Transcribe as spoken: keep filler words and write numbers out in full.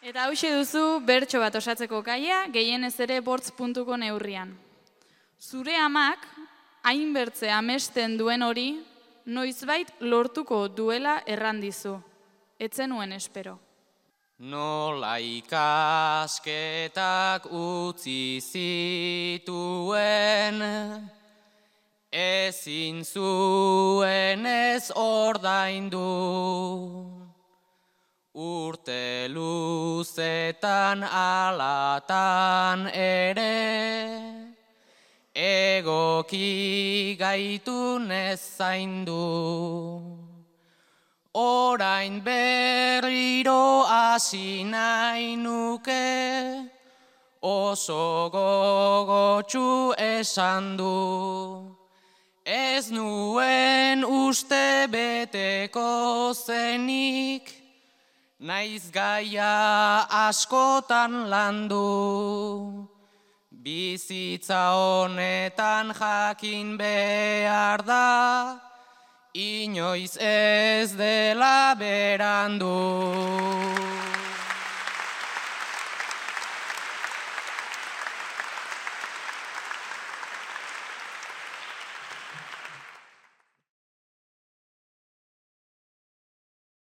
Eta hauxe duzu bertso bat osatzeko gaia, gehienez ere bortz puntuko neurrian. Zure amak, hainbertze amesten duen hori, noizbait lortuko duela errandizu. Etzen nuen espero. Nola ikasketak utzi zituen, ezin zuen ez ordaindu. Urte luzetan alatan ere, egoki gaitun ez zaindu. Orain berriro hasi nahi nuke, oso gogotsu esan du. Ez nuen uste beteko zenik, naiz gaia askotan landu. Bizitza honetan jakin behar da, inoiz ez dela berandu.